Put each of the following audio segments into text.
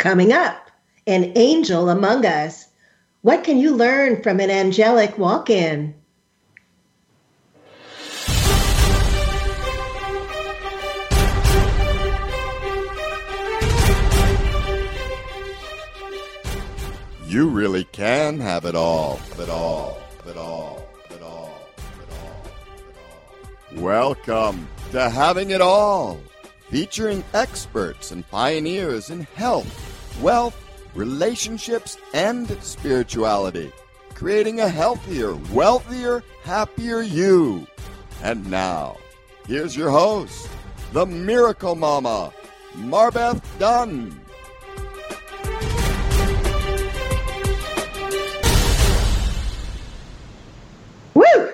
Coming up, an angel among us. What can you learn from an angelic walk-in? You really can have it all. Welcome to Having It All, featuring experts and pioneers in health, wealth, relationships, and spirituality, creating a healthier, wealthier, happier you. And now, here's your host, the Miracle Mama, Marbeth Dunn. Woo!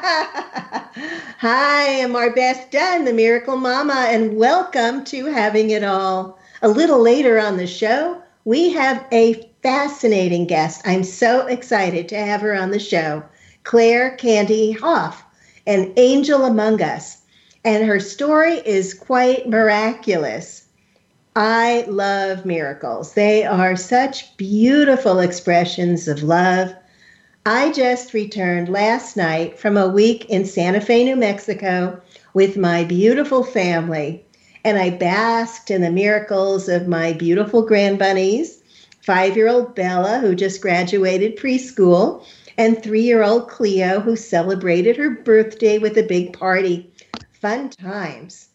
Hi, I'm Marbeth Dunn, the Miracle Mama, and welcome to Having It All. A little later on the show, we have a fascinating guest. I'm so excited to have her on the show, Claire Candy Hoff, an angel among us. And her story is quite miraculous. I love miracles. They are such beautiful expressions of love. I just returned last night from a week in Santa Fe, New Mexico with my beautiful family, and I basked in the miracles of my beautiful grandbunnies, 5-year-old Bella, who just graduated preschool, and 3-year-old Cleo, who celebrated her birthday with a big party. Fun times.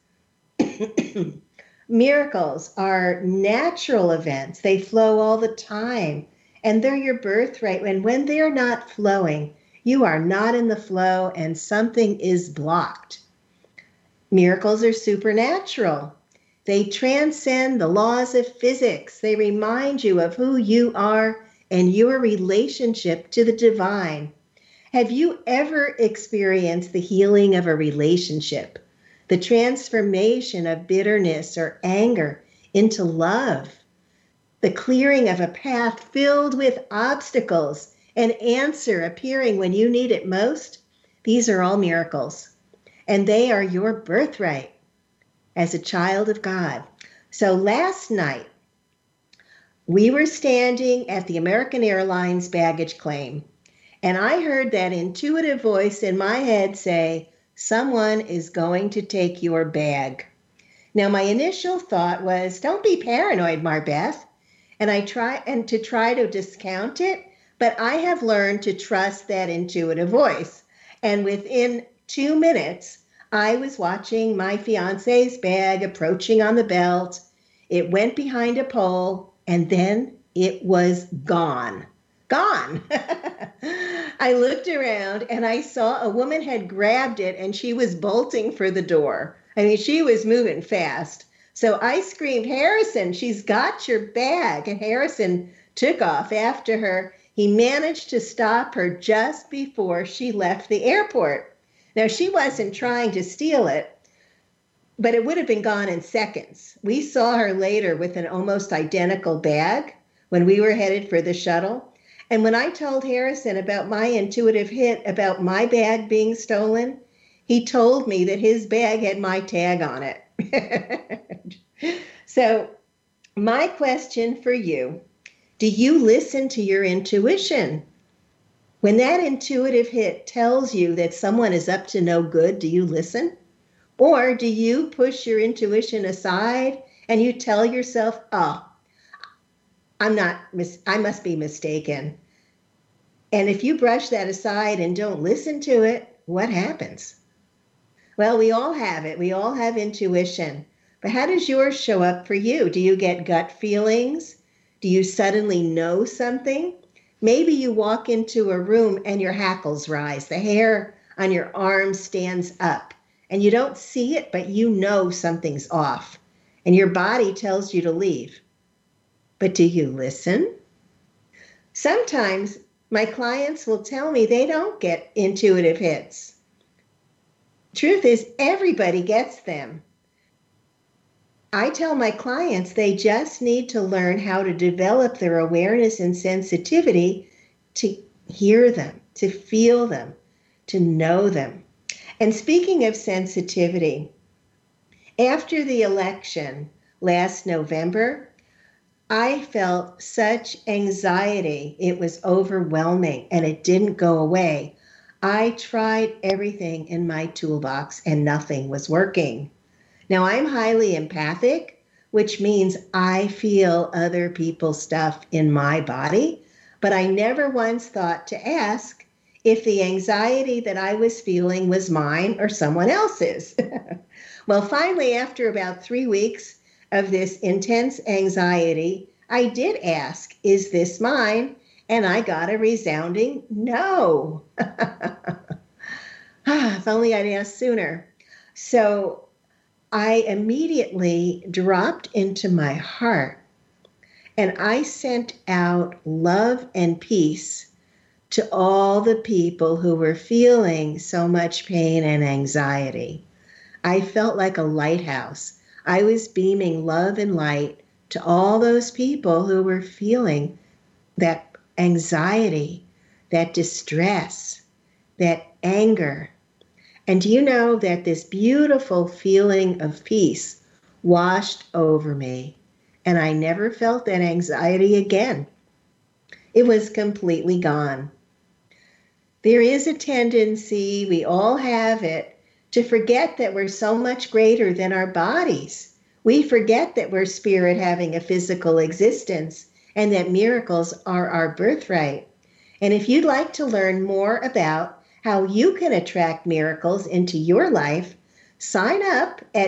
Miracles are natural events. They flow all the time. And they're your birthright. And when they're not flowing, you are not in the flow and something is blocked. Miracles are supernatural. They transcend the laws of physics. They remind you of who you are and your relationship to the divine. Have you ever experienced the healing of a relationship, the transformation of bitterness or anger into love? The clearing of a path filled with obstacles, an answer appearing when you need it most? These are all miracles, and they are your birthright as a child of God. So last night, we were standing at the American Airlines baggage claim, and I heard that intuitive voice in my head say, "Someone is going to take your bag." Now, my initial thought was, don't be paranoid, Marbeth. And I try to discount it, but I have learned to trust that intuitive voice. And within 2 minutes, I was watching my fiance's bag approaching on the belt. It went behind a pole, and then it was gone. Gone. I looked around, and I saw a woman had grabbed it, and she was bolting for the door. I mean, she was moving fast. So I screamed, "Harrison, she's got your bag." And Harrison took off after her. He managed to stop her just before she left the airport. Now, she wasn't trying to steal it, but it would have been gone in seconds. We saw her later with an almost identical bag when we were headed for the shuttle. And when I told Harrison about my intuitive hit about my bag being stolen, he told me that his bag had my tag on it. So my question for you, do you listen to your intuition? When that intuitive hit tells you that someone is up to no good, do you listen? Or do you push your intuition aside and you tell yourself, "Oh, I must be mistaken." And if you brush that aside and don't listen to it, what happens? Well, we all have it. We all have intuition. But how does yours show up for you? Do you get gut feelings? Do you suddenly know something? Maybe you walk into a room and your hackles rise. The hair on your arm stands up. And you don't see it, but you know something's off. And your body tells you to leave. But do you listen? Sometimes my clients will tell me they don't get intuitive hits. Truth is, everybody gets them. I tell my clients they just need to learn how to develop their awareness and sensitivity to hear them, to feel them, to know them. And speaking of sensitivity, after the election last November, I felt such anxiety. It was overwhelming and it didn't go away. I tried everything in my toolbox and nothing was working. Now, I'm highly empathic, which means I feel other people's stuff in my body, but I never once thought to ask if the anxiety that I was feeling was mine or someone else's. Well, finally, after about 3 weeks of this intense anxiety, I did ask, is this mine? And I got a resounding no. If only I'd asked sooner. So I immediately dropped into my heart and I sent out love and peace to all the people who were feeling so much pain and anxiety. I felt like a lighthouse. I was beaming love and light to all those people who were feeling that anxiety, that distress, that anger. And do you know that this beautiful feeling of peace washed over me? And I never felt that anxiety again. It was completely gone. There is a tendency, we all have it, to forget that we're so much greater than our bodies. We forget that we're spirit having a physical existence and that miracles are our birthright. And if you'd like to learn more about how you can attract miracles into your life, sign up at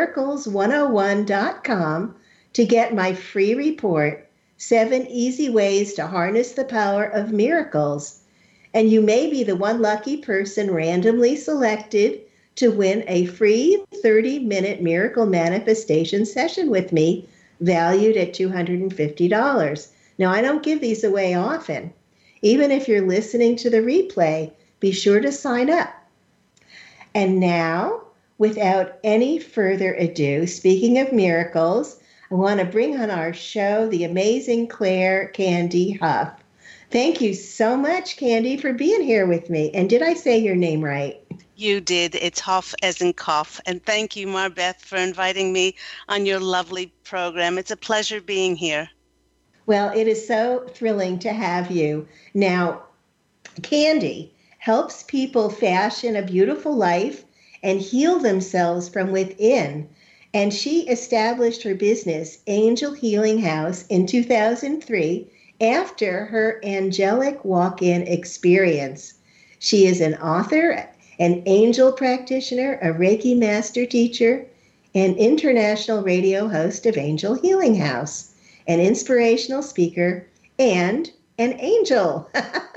miracles101.com to get my free report, 7 Easy Ways to Harness the Power of Miracles. And you may be the one lucky person randomly selected to win a free 30-minute miracle manifestation session with me, valued at $250. Now, I don't give these away often. Even if you're listening to the replay, be sure to sign up. And now, without any further ado, speaking of miracles, I want to bring on our show the amazing Claire Candy Huff. Thank you so much, Candy, for being here with me. And did I say your name right? You did. It's Huff as in cough. And thank you, Marbeth, for inviting me on your lovely program. It's a pleasure being here. Well, it is so thrilling to have you. Now, Candy helps people fashion a beautiful life and heal themselves from within. And she established her business, Angel Healing House, in 2003 after her angelic walk-in experience. She is an author, an angel practitioner, a Reiki master teacher, an international radio host of Angel Healing House, an inspirational speaker, and an angel.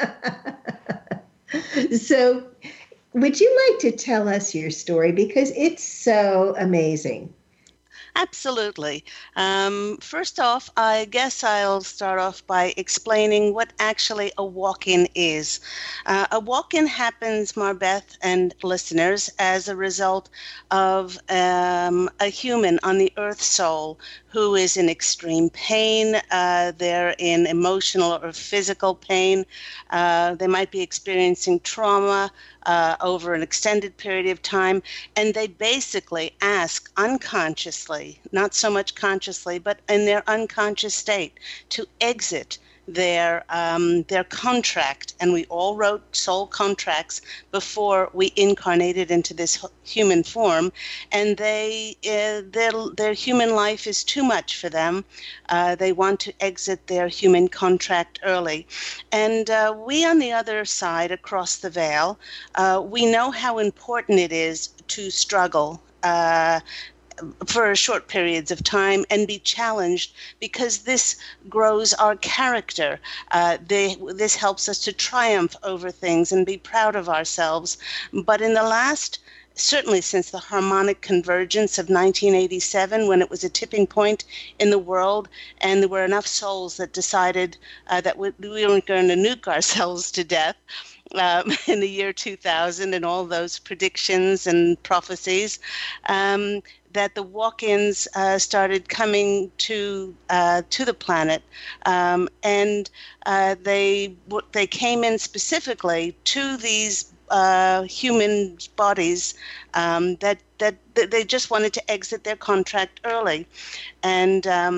So would you like to tell us your story? Because it's so amazing. Absolutely. First off, I guess I'll start off by explaining what actually a walk-in is. A walk-in happens, Marbeth and listeners, as a result of a human on the earth soul who is in extreme pain. They're in emotional or physical pain. They might be experiencing trauma over an extended period of time, and they basically ask unconsciously, not so much consciously, but in their unconscious state, to exit their contract. And we all wrote soul contracts before we incarnated into this human form, and their human life is too much for them. They want to exit their human contract early. And we on the other side, across the veil, we know how important it is to struggle for short periods of time and be challenged, because this grows our character. This helps us to triumph over things and be proud of ourselves. But in the last, certainly since the harmonic convergence of 1987, when it was a tipping point in the world, and there were enough souls that decided that we weren't going to nuke ourselves to death, in the year 2000 and all those predictions and prophecies, that the walk-ins started coming to the planet, and they came in specifically to these human bodies that they just wanted to exit their contract early. And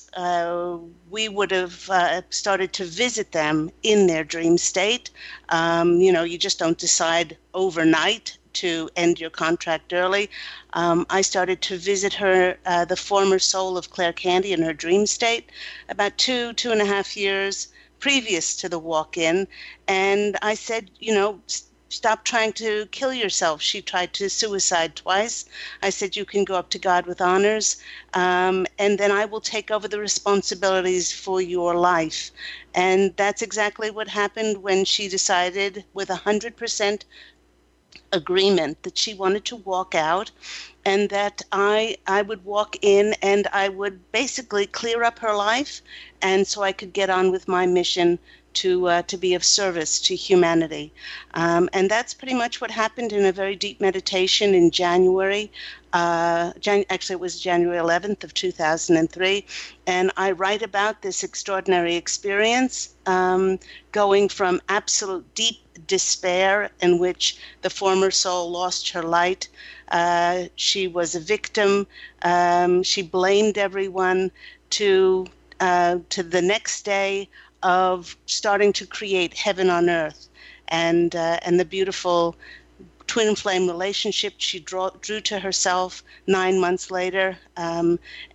we would have started to visit them in their dream state. You just don't decide overnight to end your contract early. I started to visit her, the former soul of Claire Candy, in her dream state about 2.5 years previous to the walk-in. And I said, stop trying to kill yourself. She tried to suicide twice. I said, you can go up to God with honors, and then I will take over the responsibilities for your life. And that's exactly what happened when she decided, with 100% agreement, that she wanted to walk out, and that I would walk in and I would basically clear up her life, and so I could get on with my mission to be of service to humanity. And that's pretty much what happened in a very deep meditation in January. Actually, it was January 11th of 2003. And I write about this extraordinary experience, going from absolute deep despair, in which the former soul lost her light. She was a victim. She blamed everyone, to the next day of starting to create heaven on earth, and the beautiful twin flame relationship she drew to herself 9 months later, and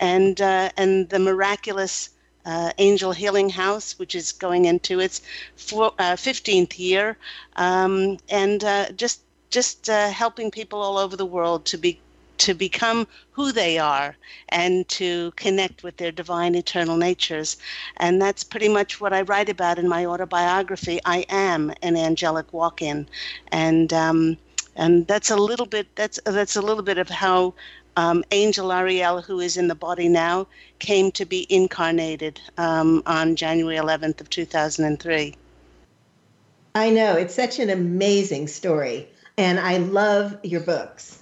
the miraculous Angel Healing House, which is going into its 15th year, and just helping people all over the world to become who they are and to connect with their divine eternal natures. And that's pretty much what I write about in my autobiography, I Am an Angelic Walk-In. And that's a little bit of how Angel Ariel, who is in the body now, came to be incarnated on January 11th of 2003. I know, it's such an amazing story, and I love your books.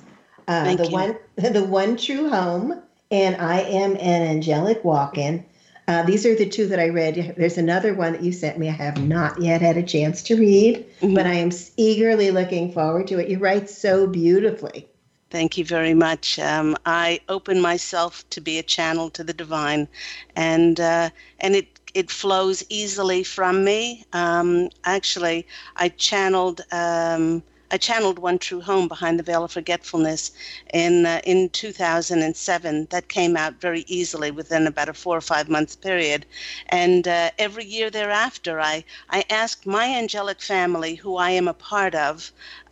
The One True Home and I Am an Angelic Walk-In. These are the two that I read. There's another one that you sent me I have not yet had a chance to read, but I am eagerly looking forward to it. You write so beautifully. Thank you very much. I open myself to be a channel to the divine, and it flows easily from me. Actually, I channeled One True Home, Behind the Veil of Forgetfulness, in 2007. That came out very easily within about a 4 or 5 month period. And every year thereafter, I asked my angelic family, who I am a part of,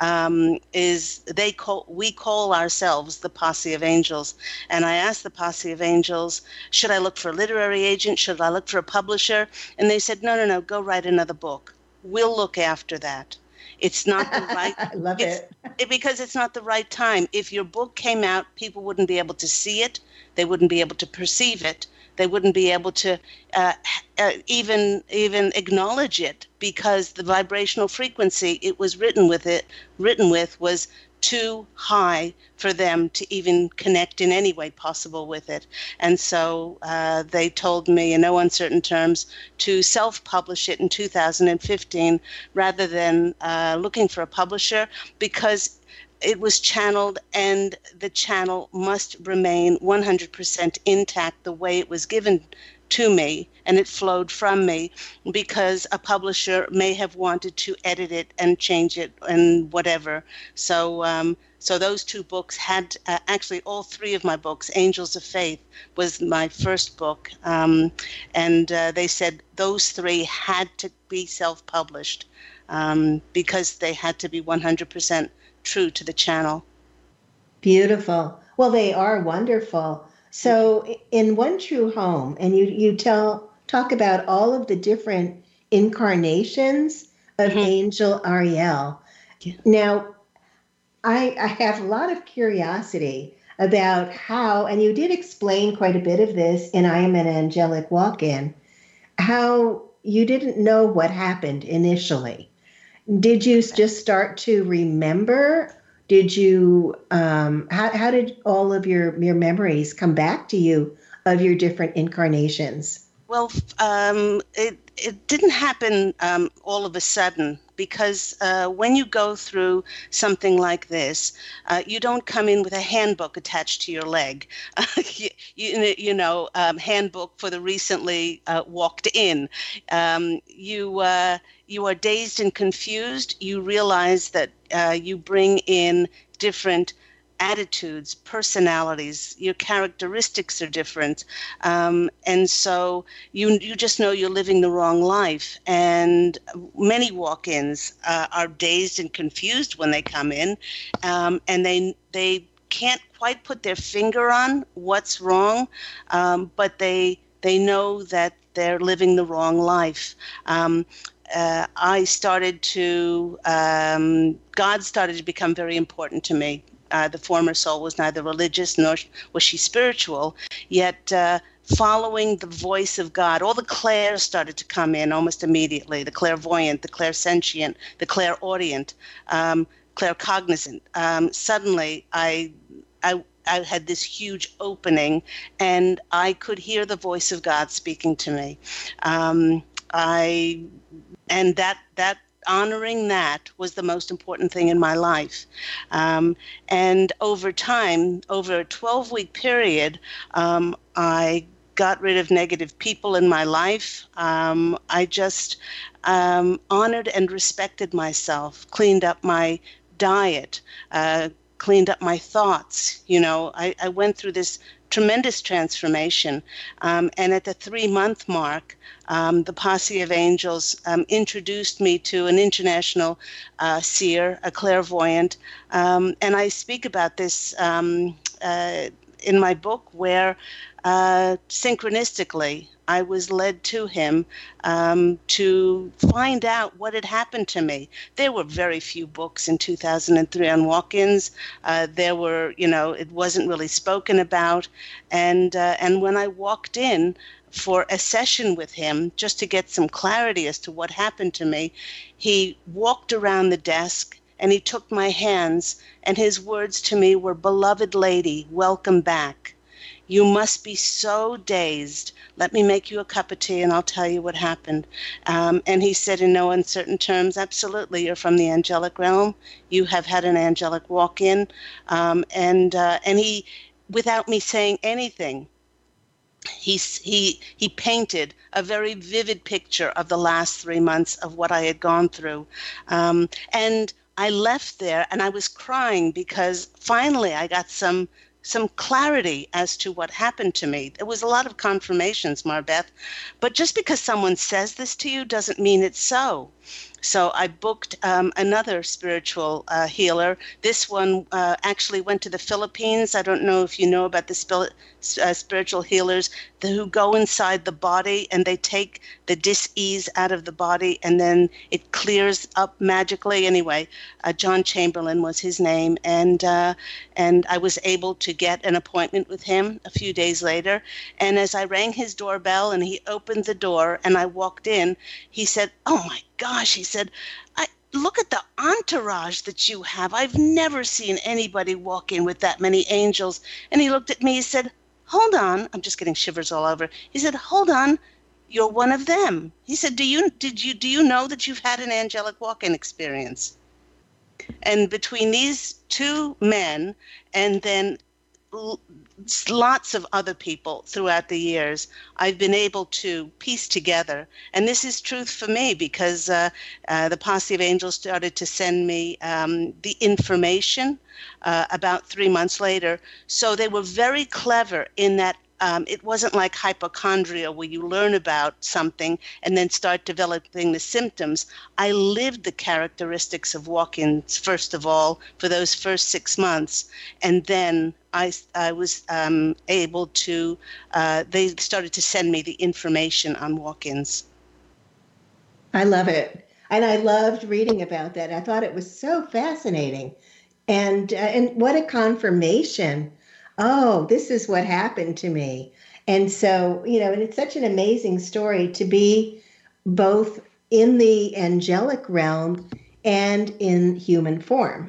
we call ourselves the Posse of Angels. And I asked the Posse of Angels, should I look for a literary agent? Should I look for a publisher? And they said, no, go write another book. We'll look after that. It's not the right. I love it. Because it's not the right time. If your book came out, people wouldn't be able to see it. They wouldn't be able to perceive it. They wouldn't be able to even acknowledge it, because the vibrational frequency it was written with was too high for them to even connect in any way possible with it. And so they told me in no uncertain terms to self-publish it in 2015 rather than looking for a publisher, because it was channeled, and the channel must remain 100% intact the way it was given to me, and it flowed from me, because a publisher may have wanted to edit it and change it and whatever. So those two books had, actually all three of my books, Angels of Faith was my first book, and they said those three had to be self-published because they had to be 100% true to the channel. Beautiful. Well, they are wonderful. So in One True Home, and you talk about all of the different incarnations of Angel Ariel. Yeah. Now, I have a lot of curiosity about how, and you did explain quite a bit of this in I Am an Angelic Walk-In, how you didn't know what happened initially. Did you just start to remember? Did you, how did all of your memories come back to you of your different incarnations? Well, it didn't happen all of a sudden, because when you go through something like this, you don't come in with a handbook attached to your leg. Handbook for the recently walked in. You are dazed and confused. You realize that you bring in different attitudes, personalities, your characteristics are different. And so you just know you're living the wrong life. And many walk-ins are dazed and confused when they come in, and they can't quite put their finger on what's wrong, but they know that they're living the wrong life. God started to become very important to me. The former soul was neither religious nor was she spiritual, yet following the voice of God, all the clairs started to come in almost immediately, the clairvoyant, the clairsentient, the clairaudient, claircognizant. Suddenly, I had this huge opening, and I could hear the voice of God speaking to me. That honoring that was the most important thing in my life. And over time, over a 12-week period, I got rid of negative people in my life. I just honored and respected myself, cleaned up my diet, cleaned up my thoughts. I went through this tremendous transformation. And at the 3-month mark, the Posse of Angels introduced me to an international seer, a clairvoyant. And I speak about this in my book, where synchronistically I was led to him to find out what had happened to me. There were very few books in 2003 on walk-ins. It wasn't really spoken about. And when I walked in for a session with him, just to get some clarity as to what happened to me, he walked around the desk and he took my hands, and his words to me were, "Beloved lady, welcome back. You must be so dazed. Let me make you a cup of tea and I'll tell you what happened." And he said in no uncertain terms, "Absolutely, you're from the angelic realm. You have had an angelic walk-in." And he, without me saying anything, he painted a very vivid picture of the last 3 months of what I had gone through. And I left there and I was crying because finally I got some clarity as to what happened to me. There was a lot of confirmations, Marbeth, but just because someone says this to you doesn't mean it's so. So I booked another spiritual healer. This one actually went to the Philippines. I don't know if you know about the spiritual healers who go inside the body and they take the dis-ease out of the body and then it clears up magically. Anyway, John Chamberlain was his name, and I was able to get an appointment with him a few days later. And as I rang his doorbell and he opened the door and I walked in, he said, "Oh my gosh," he said, "Look at the entourage that you have. I've never seen anybody walk in with that many angels." And he looked at me, he said, "Hold on." I'm just getting shivers all over. He said, "Hold on, you're one of them." He said, do you know that you've had an angelic walk-in experience?" And between these two men and then lots of other people throughout the years, I've been able to piece together. And this is truth for me because the Posse of Angels started to send me the information about 3 months later. So they were very clever in that it wasn't like hypochondria where you learn about something and then start developing the symptoms. I lived the characteristics of walk-ins, first of all, for those first 6 months. And then I was able to, they started to send me the information on walk-ins. I love it. And I loved reading about that. I thought it was so fascinating. And what a confirmation. Oh, this is what happened to me. And so, and it's such an amazing story to be both in the angelic realm and in human form.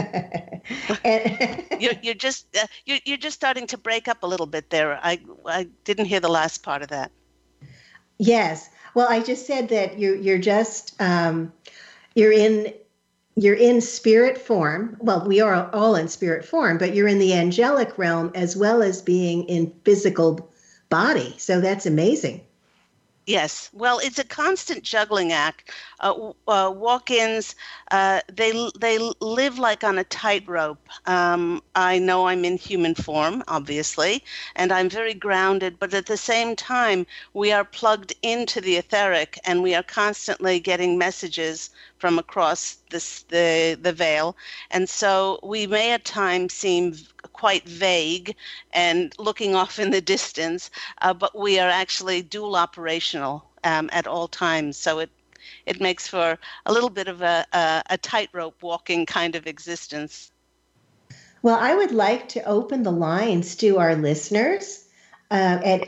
You're just starting to break up a little bit there. I didn't hear the last part of that. Yes. Well, I just said that you're just you're in you're in spirit form. Well, we are all in spirit form, but you're in the angelic realm as well as being in physical body. So that's amazing. Yes, well, it's a constant juggling act. Walk-ins, they live like on a tightrope. I know I'm in human form, obviously, and I'm very grounded, but at the same time, we are plugged into the etheric, and we are constantly getting messages from across the veil, and so we may at times seem quite vague and looking off in the distance, but we are actually dual operational at all times. So it makes for a little bit of a tightrope walking kind of existence. Well, I would like to open the lines to our listeners at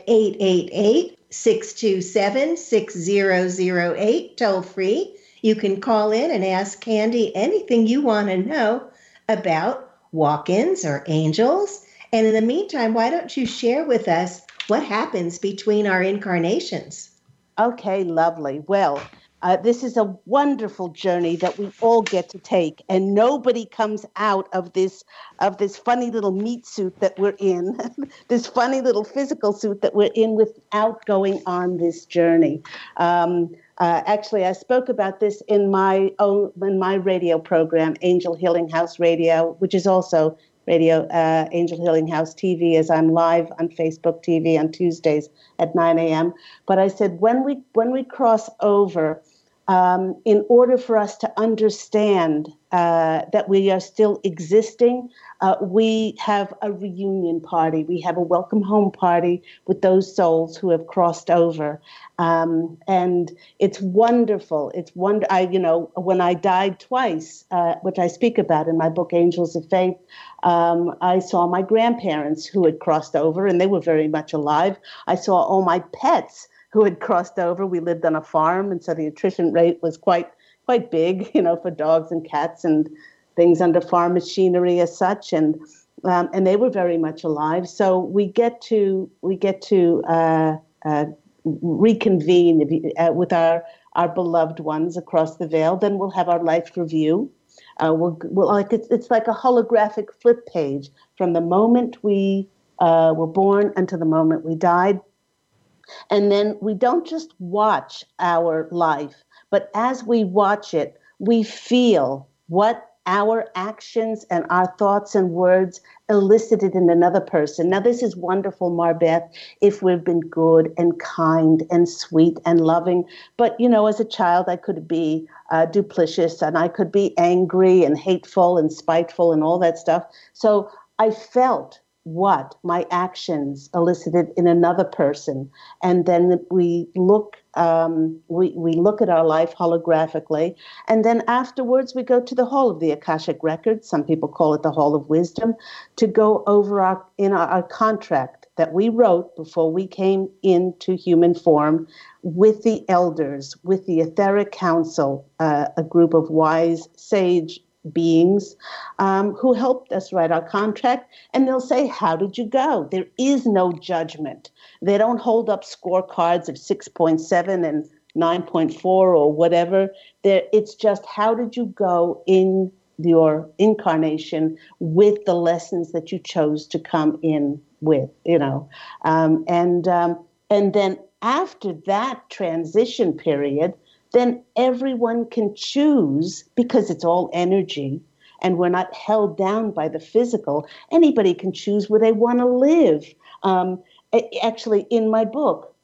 888-627-6008, toll free. You can call in and ask Candy anything you want to know about walk-ins or angels. And in the meantime, why don't you share with us what happens between our incarnations? Okay, lovely. Well, this is a wonderful journey that we all get to take, and nobody comes out of this funny little meat suit that we're in, this funny little physical suit that we're in, without going on this journey. Actually, I spoke about this in my radio program, Angel Healing House Radio, which is also Radio Angel Healing House TV, as I'm live on Facebook TV on Tuesdays at 9 a.m. But I said when we cross over, in order for us to understand that we are still existing, we have a reunion party. We have a welcome home party with those souls who have crossed over. And it's wonderful. When I died twice, which I speak about in my book, Angels of Faith, I saw my grandparents who had crossed over, and they were very much alive. I saw all my pets who had crossed over. We lived on a farm, and so the attrition rate was quite big, for dogs and cats and things under farm machinery as such, and they were very much alive. So we get to reconvene with our beloved ones across the veil. Then we'll have our life review. It's like a holographic flip page from the moment we were born until the moment we died. And then we don't just watch our life, but as we watch it, we feel what our actions and our thoughts and words elicited in another person. Now, this is wonderful, Marbeth, if we've been good and kind and sweet and loving. But, as a child, I could be duplicitous, and I could be angry and hateful and spiteful and all that stuff. So I felt what my actions elicited in another person, and then we look at our life holographically, and then afterwards we go to the Hall of the Akashic Records. Some people call it the Hall of Wisdom, to go over our contract that we wrote before we came into human form with the elders, with the Etheric Council, a group of wise sage beings who helped us write our contract, and they'll say, how did you go? There is no judgment. They don't hold up scorecards of 6.7 and 9.4 or whatever. It's just, how did you go in your incarnation with the lessons that you chose to come in with, and then after that transition period, then everyone can choose, because it's all energy and we're not held down by the physical. Anybody can choose where they want to live. Actually, in my book,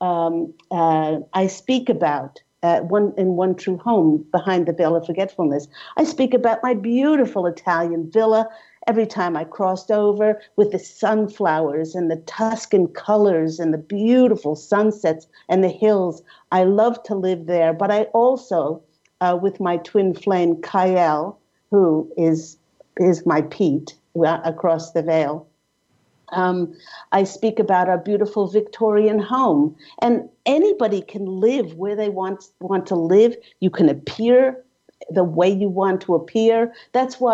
I speak about One True Home, Behind the Veil of Forgetfulness. I speak about my beautiful Italian villa. Every time I crossed over, with the sunflowers and the Tuscan colors and the beautiful sunsets and the hills, I love to live there. But I also, with my twin flame, Kael, who is my Pete across the veil, I speak about our beautiful Victorian home. And anybody can live where they want to live. You can appear the way you want to appear. That's why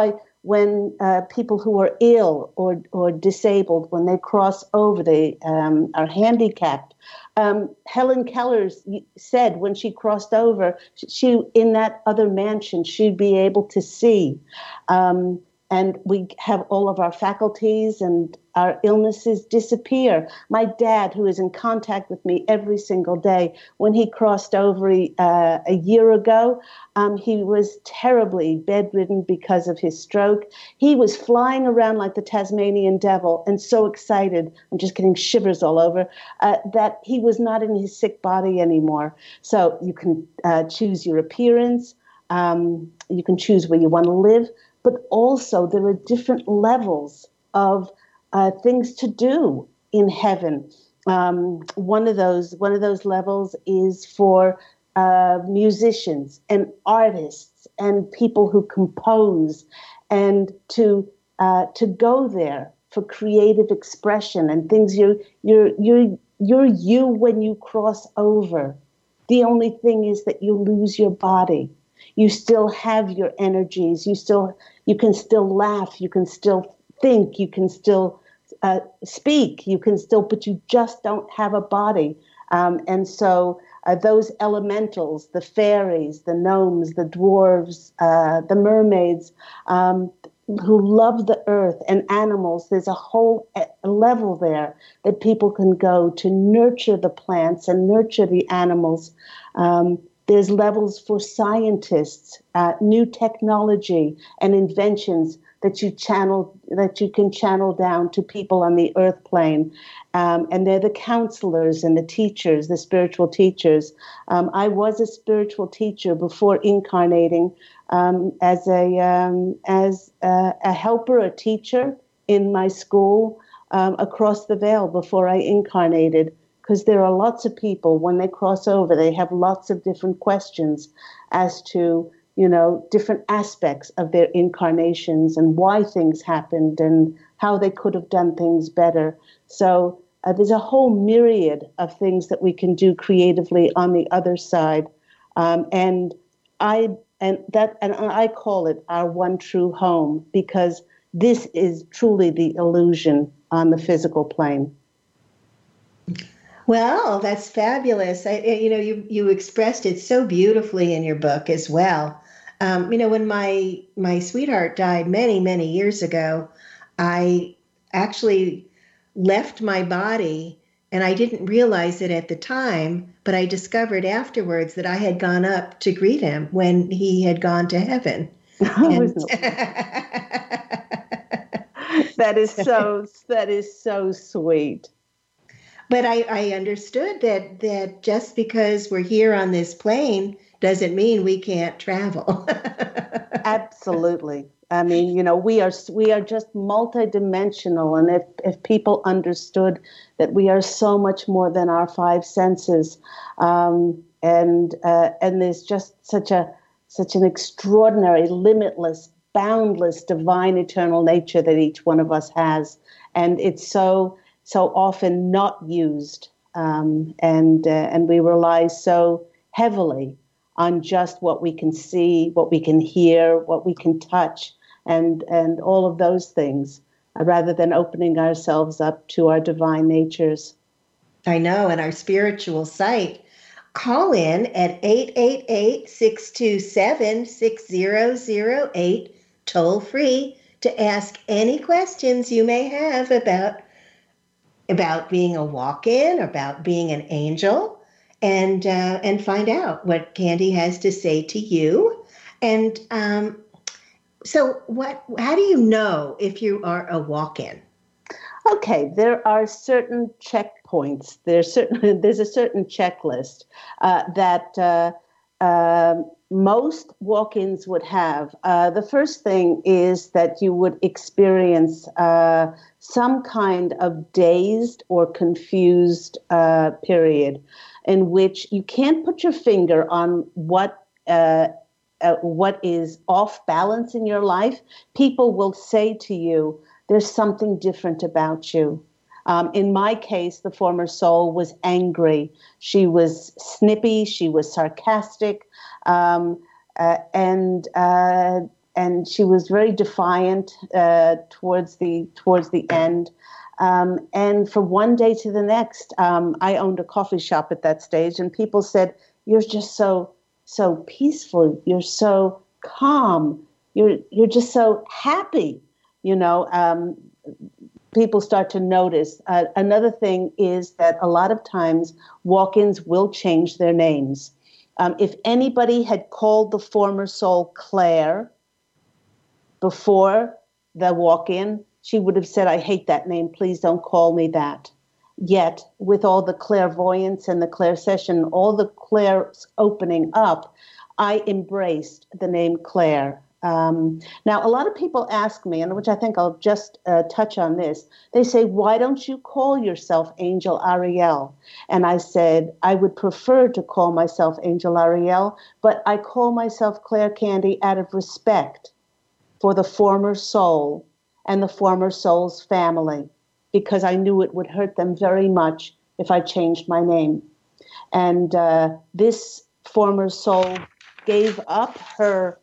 when people who are ill or disabled, when they cross over, they are handicapped. Helen Keller said when she crossed over, she in that other mansion, she'd be able to see. And we have all of our faculties and our illnesses disappear. My dad, who is in contact with me every single day, when he crossed over a year ago, he was terribly bedridden because of his stroke. He was flying around like the Tasmanian devil and so excited, I'm just getting shivers all over, that he was not in his sick body anymore. So you can choose your appearance, you can choose where you want to live, but also there are different levels of things to do in heaven. One of those levels is for musicians and artists and people who compose, and to go there for creative expression and things. You're you when you cross over. The only thing is that you lose your body. You still have your energies. You can still laugh. You can still think. You can still speak. But you just don't have a body. And so those elementals, the fairies, the gnomes, the dwarves, the mermaids, who love the earth and animals, there's a whole level there that people can go to nurture the plants and nurture the animals. There's levels for scientists, new technology and inventions that you can channel down to people on the earth plane. And they're the counselors and the teachers, the spiritual teachers. I was a spiritual teacher before incarnating as a helper, a teacher in my school across the veil before I incarnated. Because there are lots of people, when they cross over, they have lots of different questions as to, different aspects of their incarnations and why things happened and how they could have done things better. So there's a whole myriad of things that we can do creatively on the other side. And I call it our one true home, because this is truly the illusion on the physical plane. Well, that's fabulous. You expressed it so beautifully in your book as well. When my sweetheart died many, many years ago, I actually left my body, and I didn't realize it at the time, but I discovered afterwards that I had gone up to greet him when he had gone to heaven. That is so sweet. But I understood that just because we're here on this plane doesn't mean we can't travel. Absolutely. I mean, we are just multidimensional, and if people understood that we are so much more than our five senses, and there's just such an extraordinary, limitless, boundless, divine, eternal nature that each one of us has, and it's so often not used, and we rely so heavily on just what we can see, what we can hear, what we can touch, and all of those things, rather than opening ourselves up to our divine natures. I know, and our spiritual sight. Call in at 888-627-6008, toll free, to ask any questions you may have about being a walk-in, about being an angel, and find out what Candy has to say to you. And so how do you know if you are a walk-in? Okay, there are certain checkpoints. There's a certain checklist that most walk-ins would have. The first thing is that you would experience some kind of dazed or confused period in which you can't put your finger on what is off balance in your life. People will say to you, there's something different about you. In my case, the former soul was angry. She was snippy. She was sarcastic. And she was very defiant towards the end. And from one day to the next, I owned a coffee shop at that stage, and people said, "You're just so peaceful. You're so calm. You're just so happy." People start to notice. Another thing is that a lot of times walk-ins will change their names. If anybody had called the former soul Claire before the walk-in, she would have said, "I hate that name. Please don't call me that." Yet, with all the clairvoyance and the clair session, all the clairs opening up, I embraced the name Claire. Now, a lot of people ask me, and which I think I'll just touch on this. They say, "Why don't you call yourself Angel Ariel?" And I said, I would prefer to call myself Angel Ariel, but I call myself Claire Candy out of respect for the former soul and the former soul's family, because I knew it would hurt them very much if I changed my name. And this former soul gave up her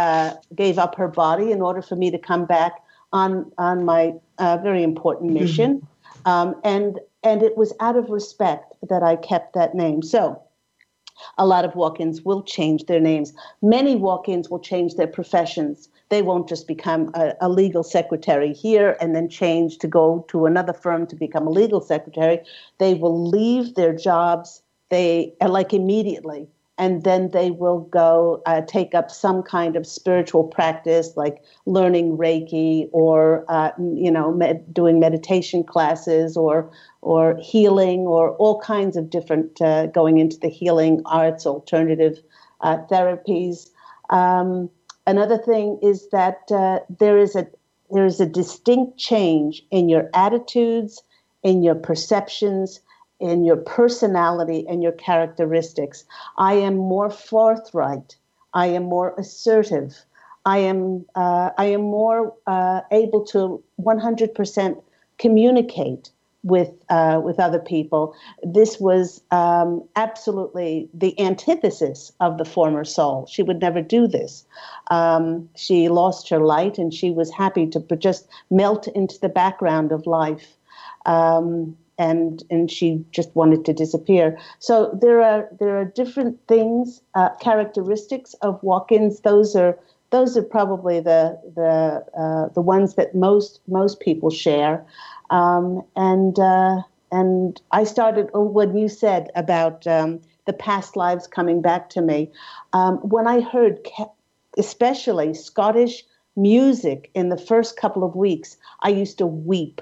body in order for me to come back on my very important mission. And it was out of respect that I kept that name. So a lot of walk-ins will change their names. Many walk-ins will change their professions. They won't just become a legal secretary here and then change to go to another firm to become a legal secretary. They will leave their jobs, immediately, and then they will go take up some kind of spiritual practice, like learning Reiki or doing meditation classes or healing, or all kinds of different going into the healing arts, alternative therapies. Another thing is that there is a distinct change in your attitudes, in your perceptions, in your personality, and your characteristics. I am more forthright. I am more assertive. I am more able to 100% communicate with other people. This was absolutely the antithesis of the former soul. She would never do this. She lost her light, and she was happy to just melt into the background of life. And she just wanted to disappear. So there are different things, characteristics of walk-ins. Those are probably the ones that most people share. And I started when you said about the past lives coming back to me. When I heard especially Scottish music in the first couple of weeks, I used to weep.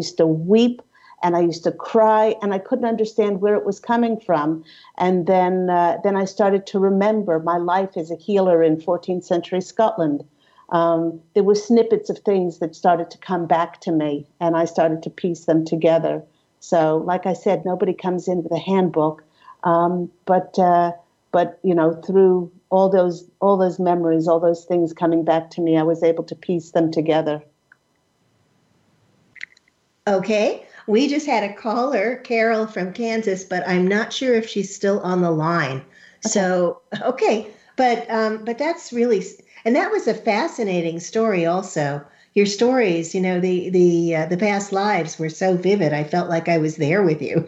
And I used to cry, and I couldn't understand where it was coming from. And then I started to remember my life as a healer in 14th century Scotland. There were snippets of things that started to come back to me, and I started to piece them together. So, like I said, nobody comes in with a handbook, but through all those memories, all those things coming back to me, I was able to piece them together. Okay. We just had a caller, Carol from Kansas, but I'm not sure if she's still on the line. Okay. So, okay. But that's really, and that was a fascinating story also. Your stories, the past lives were so vivid. I felt like I was there with you.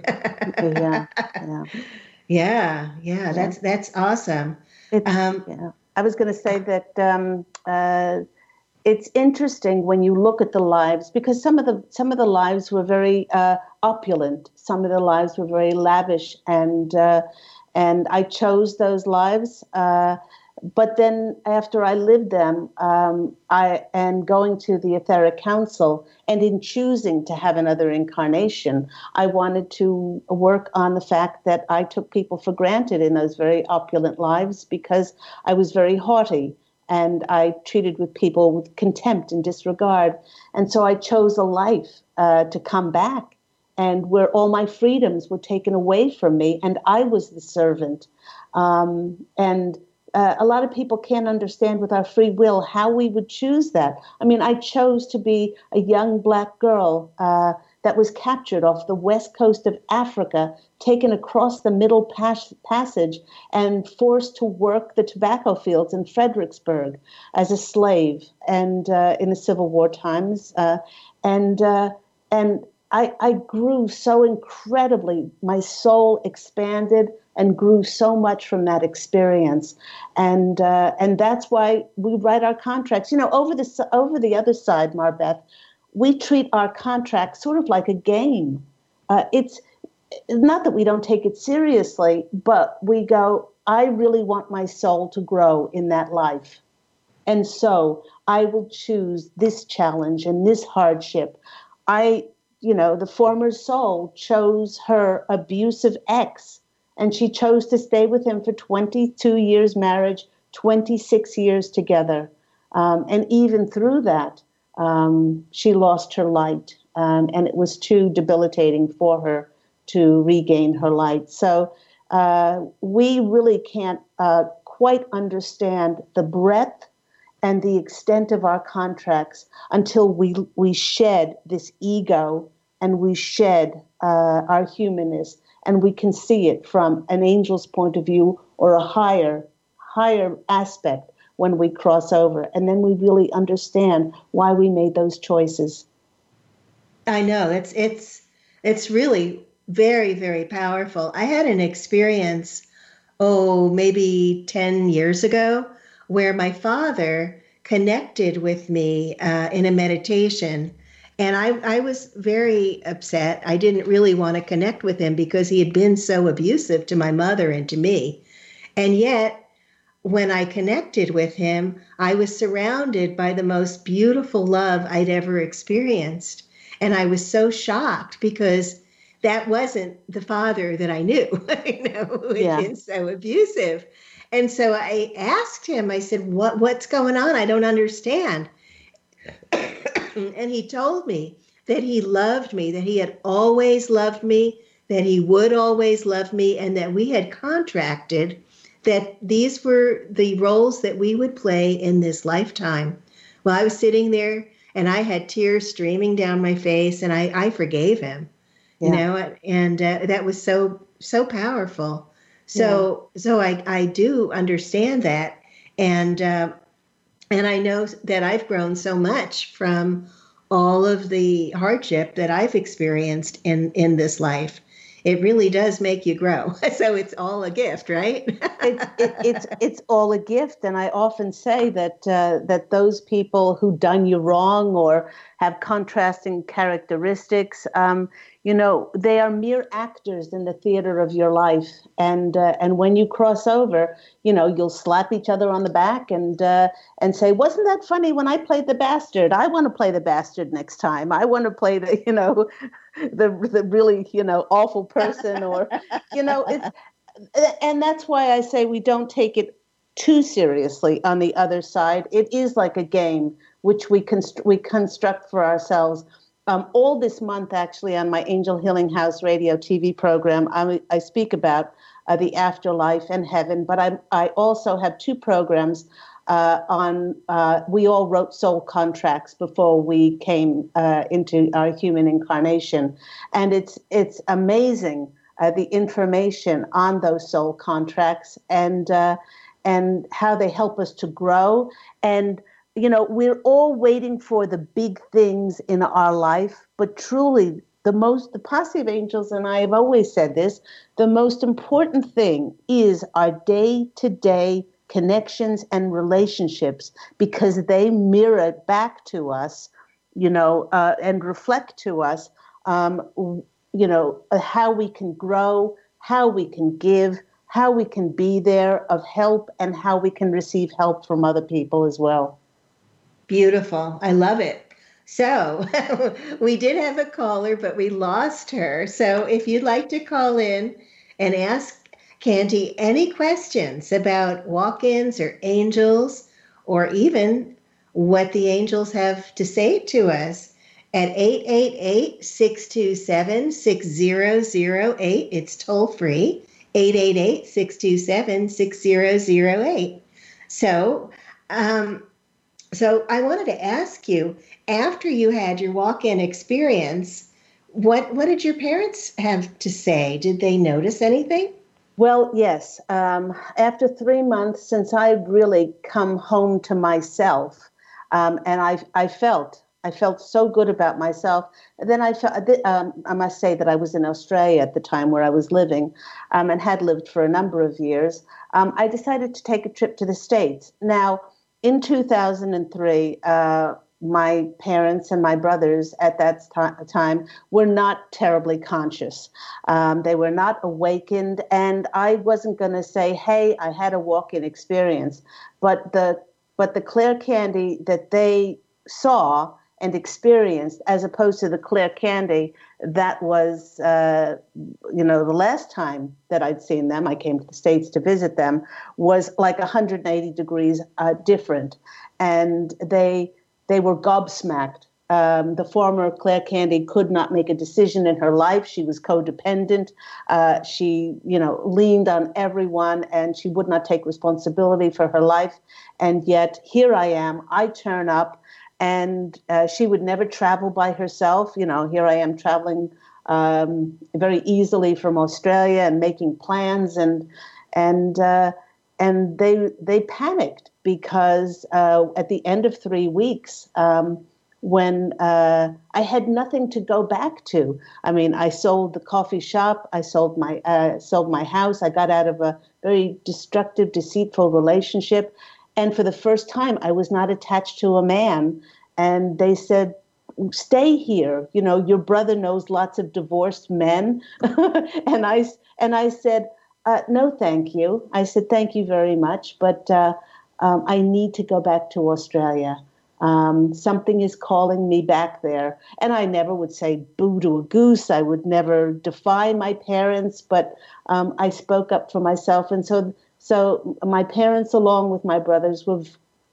Yeah. That's awesome. I was going to say that it's interesting when you look at the lives, because some of the lives were very opulent. Some of the lives were very lavish, and I chose those lives. But then after I lived them, and going to the Etheric Council, and in choosing to have another incarnation, I wanted to work on the fact that I took people for granted in those very opulent lives, because I was very haughty. And I treated with people with contempt and disregard. And so I chose a life to come back, and where all my freedoms were taken away from me, and I was the servant. And a lot of people can't understand with our free will how we would choose that. I mean, I chose to be a young black girl that was captured off the west coast of Africa, taken across the Middle Passage, and forced to work the tobacco fields in Fredericksburg as a slave, and in the Civil War times, and I grew so incredibly. My soul expanded and grew so much from that experience, and that's why we write our contracts. Over the other side, Marbeth, we treat our contracts sort of like a game. It's not that we don't take it seriously, but we go, I really want my soul to grow in that life, and so I will choose this challenge and this hardship. The former soul chose her abusive ex, and she chose to stay with him for 22 years marriage, 26 years together. And even through that, she lost her light, and it was too debilitating for her to regain her light. So we really can't quite understand the breadth and the extent of our contracts until we shed this ego and we shed our humanness, and we can see it from an angel's point of view or a higher aspect when we cross over. And then we really understand why we made those choices. I know it's really very, very powerful. I had an experience, maybe 10 years ago, where my father connected with me in a meditation. And I was very upset. I didn't really want to connect with him because he had been so abusive to my mother and to me. And yet, when I connected with him, I was surrounded by the most beautiful love I'd ever experienced. And I was so shocked because that wasn't the father that I knew, who had been so abusive. And so I asked him, I said, what's going on? I don't understand. And he told me that he loved me, that he had always loved me, that he would always love me, and that we had contracted that these were the roles that we would play in this lifetime. Well, I was sitting there and I had tears streaming down my face, and I forgave him, and that was so powerful. So I do understand that. And I know that I've grown so much from all of the hardship that I've experienced in this life. It really does make you grow. So it's all a gift, right? It's all a gift. And I often say that those people who done you wrong or have contrasting characteristics, they are mere actors in the theater of your life. And when you cross over, you'll slap each other on the back and say, wasn't that funny when I played the bastard? I want to play the bastard next time. I want to play the really, awful person, or, it's, and that's why I say we don't take it too seriously on the other side. It is like a game, which we construct for ourselves. All this month, actually, on my Angel Healing House radio TV program, I speak about the afterlife and heaven, but I also have two programs on, we all wrote soul contracts before we came into our human incarnation. And it's amazing, the information on those soul contracts and how they help us to grow. And we're all waiting for the big things in our life, but truly the Posse of Angels, and I have always said this, the most important thing is our day-to-day connections and relationships, because they mirror back to us, and reflect to us, how we can grow, how we can give, how we can be there of help, and how we can receive help from other people as well. Beautiful. I love it. So we did have a caller, but we lost her. So if you'd like to call in and ask Candy any questions about walk-ins or angels, or even what the angels have to say to us, at 888-627-6008. It's toll free, 888-627-6008. So I wanted to ask you, after you had your walk-in experience, What did your parents have to say? Did they notice anything? Well, yes. After 3 months, since I'd really come home to myself, and I felt so good about myself. And then I must say that I was in Australia at the time where I was living, and had lived for a number of years. I decided to take a trip to the States. Now, in 2003, my parents and my brothers at that time were not terribly conscious. They were not awakened, and I wasn't going to say, "Hey, I had a walk-in experience," but the Claire Candy that they saw and experienced, as opposed to the Claire Candy that was, the last time that I'd seen them, I came to the States to visit them, was like 180 degrees different, and they were gobsmacked. The former Claire Candy could not make a decision in her life. She was codependent. She, leaned on everyone, and she would not take responsibility for her life. And yet here I am. I turn up, and she would never travel by herself. Here I am traveling very easily from Australia and making plans, and they panicked because at the end of 3 weeks, when I had nothing to go back to. I mean, I sold the coffee shop, I sold my house, I got out of a very destructive, deceitful relationship, and for the first time, I was not attached to a man. And they said, "Stay here. Your brother knows lots of divorced men," and I said, "No, thank you." I said, "Thank you very much, but I need to go back to Australia. Something is calling me back there." And I never would say boo to a goose. I would never defy my parents, but I spoke up for myself. And so my parents, along with my brothers, were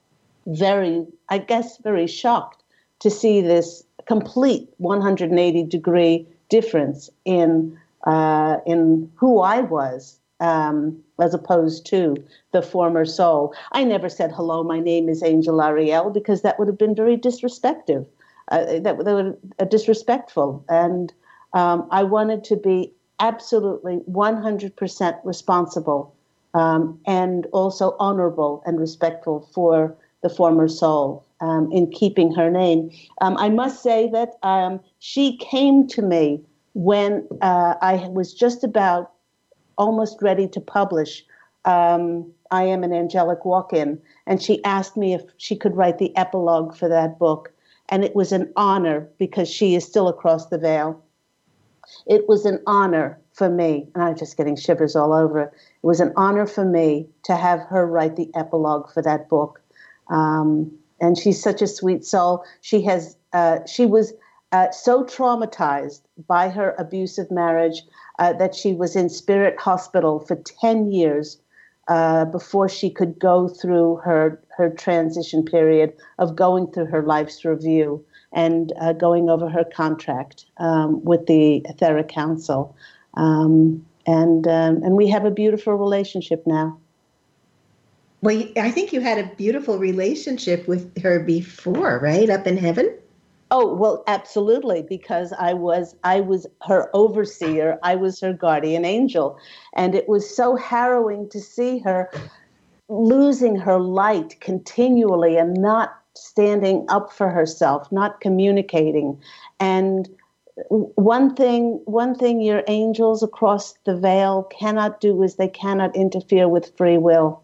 very shocked to see this complete 180-degree difference in who I was, as opposed to the former soul. I never said, "Hello, my name is Angel Ariel," because that would have been very disrespectful. Disrespectful. And I wanted to be absolutely 100% responsible, and also honorable and respectful for the former soul, in keeping her name. I must say that she came to me when I was just about almost ready to publish I Am an Angelic Walk-In, and she asked me if she could write the epilogue for that book. And it was an honor, because she is still across the veil. It was an honor for me, and I'm just getting shivers all over. It was an honor for me to have her write the epilogue for that book. And she's such a sweet soul. She was so traumatized by her abusive marriage that she was in Spirit Hospital for 10 years before she could go through her transition period of going through her life's review and going over her contract with the Etheric Council. And we have a beautiful relationship now. Well, I think you had a beautiful relationship with her before, right? Up in heaven? Oh, well, absolutely, because I was her overseer. I was her guardian angel. And it was so harrowing to see her losing her light continually and not standing up for herself, not communicating. And one thing your angels across the veil cannot do is they cannot interfere with free will.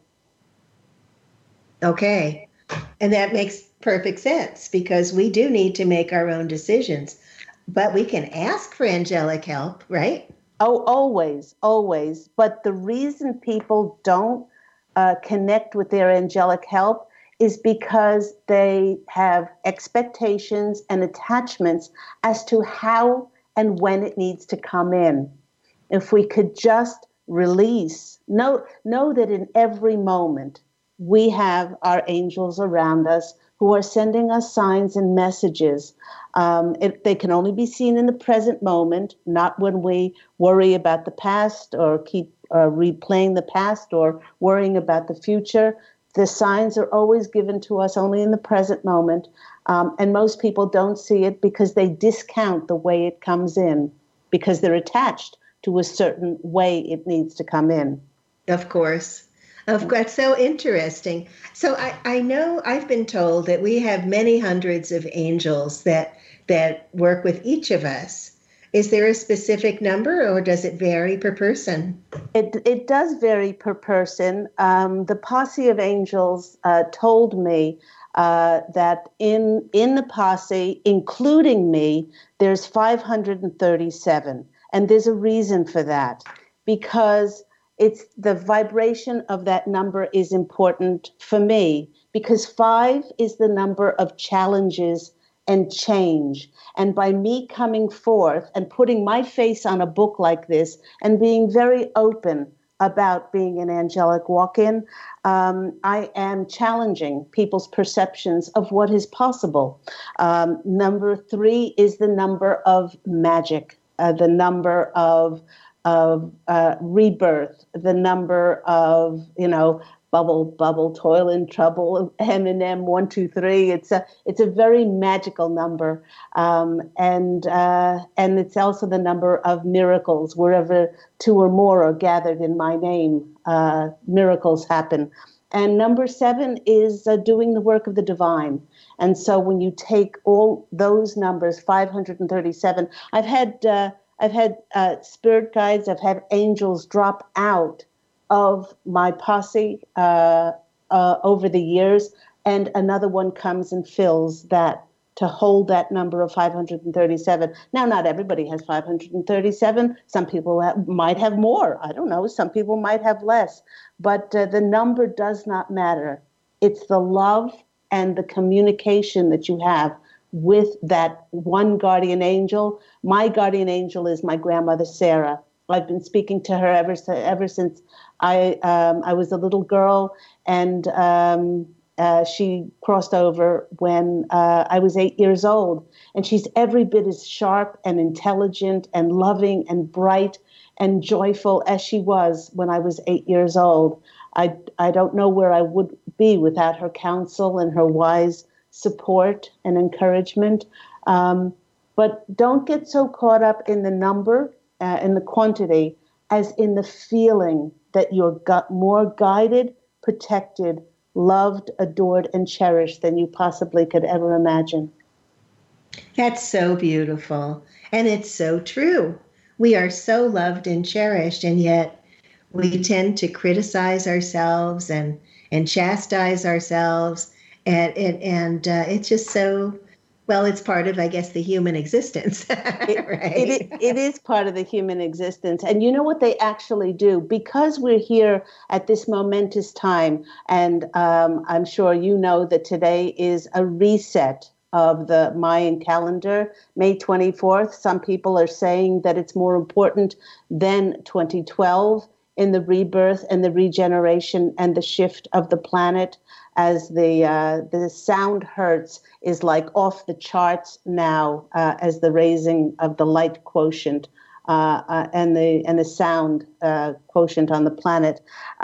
Okay. And that makes perfect sense, because we do need to make our own decisions, but we can ask for angelic help, right? Oh, always, always. But the reason people don't connect with their angelic help is because they have expectations and attachments as to how and when it needs to come in. If we could just release, know that in every moment we have our angels around us who are sending us signs and messages. They can only be seen in the present moment, not when we worry about the past or keep replaying the past or worrying about the future. The signs are always given to us only in the present moment, and most people don't see it because they discount the way it comes in because they're attached to a certain way it needs to come in. Of course. Of course. So interesting. So I know I've been told that we have many hundreds of angels that work with each of us. Is there a specific number or does it vary per person? It does vary per person. The posse of angels told me that in the posse, including me, there's 537. And there's a reason for that, because it's the vibration of that number is important for me, because 5 is the number of challenges and change. And by me coming forth and putting my face on a book like this and being very open about being an angelic walk-in, I am challenging people's perceptions of what is possible. Number 3 is the number of magic, the number of rebirth, the number of, bubble, toil and trouble, M&M 1, 2, 3. It's a very magical number, and it's also the number of miracles. Wherever 2 or more are gathered in my name, miracles happen. And number 7 is doing the work of the divine. And so when you take all those numbers, 537, I've had spirit guides, I've had angels drop out of my posse over the years, and another one comes and fills that to hold that number of 537. Now, not everybody has 537. Some people might have more. I don't know. Some people might have less. But the number does not matter. It's the love and the communication that you have with that one guardian angel. My guardian angel is my grandmother, Sarah. I've been speaking to her ever since I was a little girl, and she crossed over when I was 8 years old. And she's every bit as sharp and intelligent and loving and bright and joyful as she was when I was 8 years old. I don't know where I would be without her counsel and her wise support and encouragement. But don't get so caught up in the number, in the quantity, as in the feeling that you're more guided, protected, loved, adored, and cherished than you possibly could ever imagine. That's so beautiful. And it's so true. We are so loved and cherished, and yet we tend to criticize ourselves and chastise ourselves. And it's just so, well, it's part of, I guess, the human existence. Right? It is part of the human existence. And you know what they actually do? Because we're here at this momentous time, and I'm sure you know that today is a reset of the Mayan calendar, May 24th. Some people are saying that it's more important than 2012 in the rebirth and the regeneration and the shift of the planet, as the sound hertz is like off the charts now, as the raising of the light quotient and the sound quotient on the planet.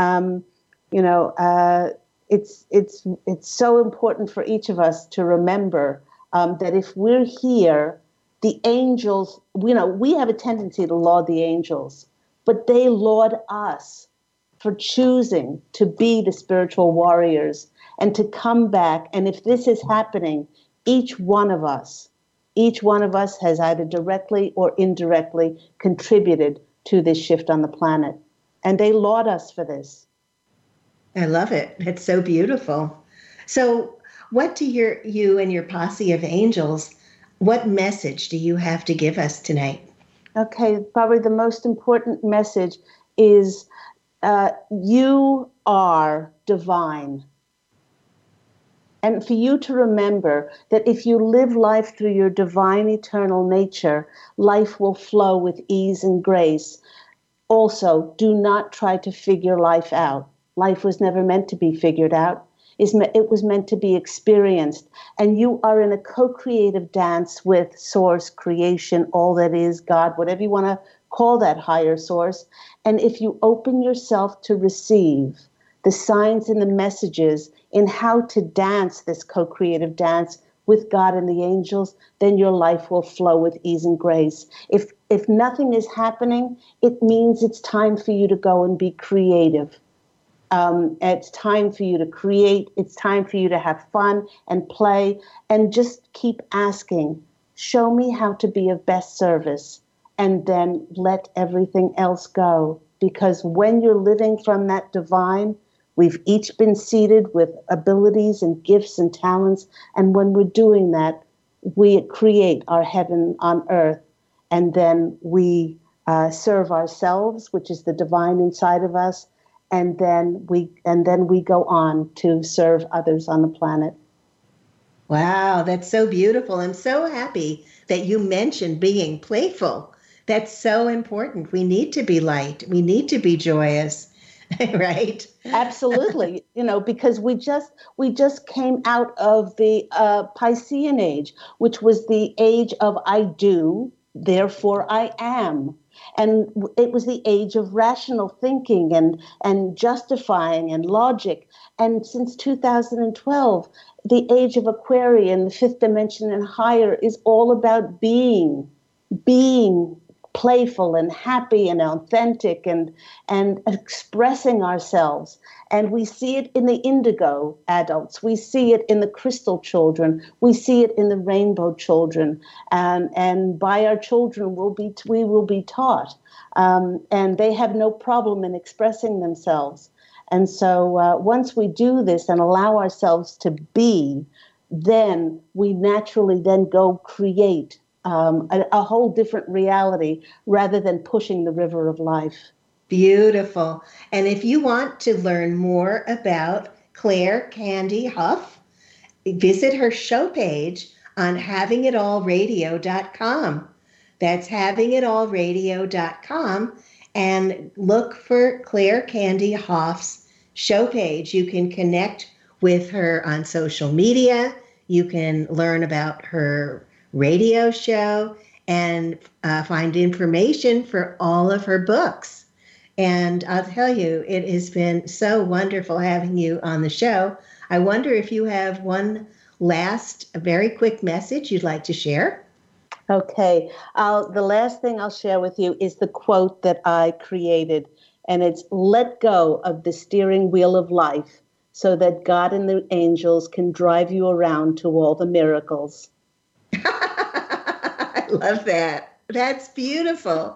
It's so important for each of us to remember that if we're here, the angels, we have a tendency to laud the angels, but they laud us for choosing to be the spiritual warriors and to come back. And if this is happening, each one of us has either directly or indirectly contributed to this shift on the planet. And they laud us for this. I love it. It's so beautiful. So what do you and your posse of angels, what message do you have to give us tonight? Okay, probably the most important message is you are divine. And for you to remember that if you live life through your divine eternal nature, life will flow with ease and grace. Also, do not try to figure life out. Life was never meant to be figured out. It was meant to be experienced. And you are in a co-creative dance with Source, creation, all that is, God, whatever you want to call that higher source. And if you open yourself to receive, the signs and the messages in how to dance this co-creative dance with God and the angels, then your life will flow with ease and grace. If nothing is happening, it means it's time for you to go and be creative. It's time for you to create. It's time for you to have fun and play and just keep asking, show me how to be of best service, and then let everything else go. Because when you're living from that divine, we've each been seated with abilities and gifts and talents. And when we're doing that, we create our heaven on earth. And then we serve ourselves, which is the divine inside of us. And then we go on to serve others on the planet. Wow, that's so beautiful. I'm so happy that you mentioned being playful. That's so important. We need to be light. We need to be joyous, right? Absolutely. Because we just came out of the Piscean age, which was the age of I do, therefore I am. And it was the age of rational thinking and justifying and logic. And since 2012, the age of Aquarian, the fifth dimension and higher, is all about being playful and happy and authentic and expressing ourselves. And we see it in the indigo adults. We see it in the crystal children. We see it in the rainbow children. And by our children, we will be taught. And they have no problem in expressing themselves. And so once we do this and allow ourselves to be, then we naturally then go create a whole different reality rather than pushing the river of life. Beautiful. And if you want to learn more about Claire Candy Huff, visit her show page on havingitallradio.com. That's havingitallradio.com, and look for Claire Candy Huff's show page. You can connect with her on social media. You can learn about her radio show and find information for all of her books. And I'll tell you, it has been so wonderful having you on the show. I wonder if you have one last, very quick message you'd like to share. Okay. The last thing I'll share with you is the quote that I created, and it's, let go of the steering wheel of life so that God and the angels can drive you around to all the miracles. I love that. That's beautiful.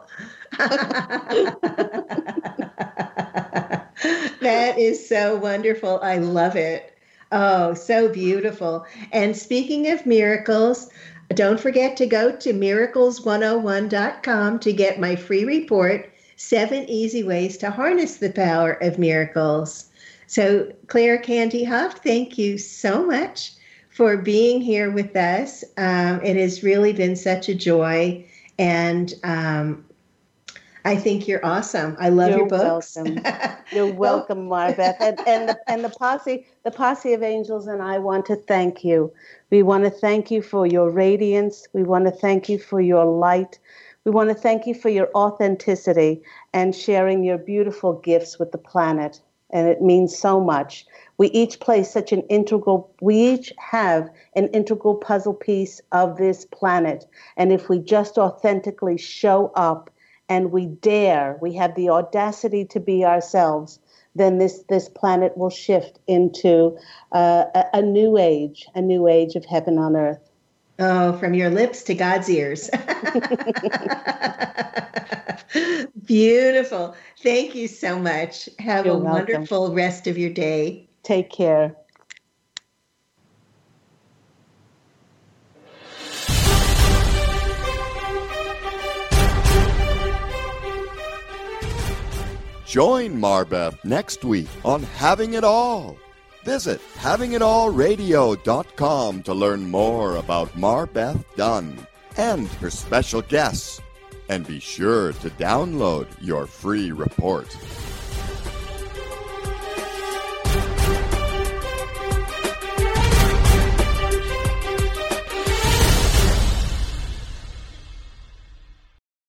That is so wonderful. I love it. Oh, so beautiful. And speaking of miracles, don't forget to go to miracles101.com to get my free report, 7 Easy Ways to Harness the Power of Miracles. So, Claire Candy Huff, thank you so much for being here with us. It has really been such a joy. And I think you're awesome. I love your books. Welcome. You're welcome, Marbeth. And the posse of angels and I want to thank you. We want to thank you for your radiance. We want to thank you for your light. We want to thank you for your authenticity and sharing your beautiful gifts with the planet. And it means so much. We each have an integral puzzle piece of this planet. And if we just authentically show up and we have the audacity to be ourselves, then this planet will shift into a new age of heaven on earth. Oh, from your lips to God's ears. Beautiful. Thank you so much. Have a wonderful rest of your day. Take care. Join Marbeth next week on Having It All. Visit havingitallradio.com to learn more about Marbeth Dunn and her special guests. And be sure to download your free report.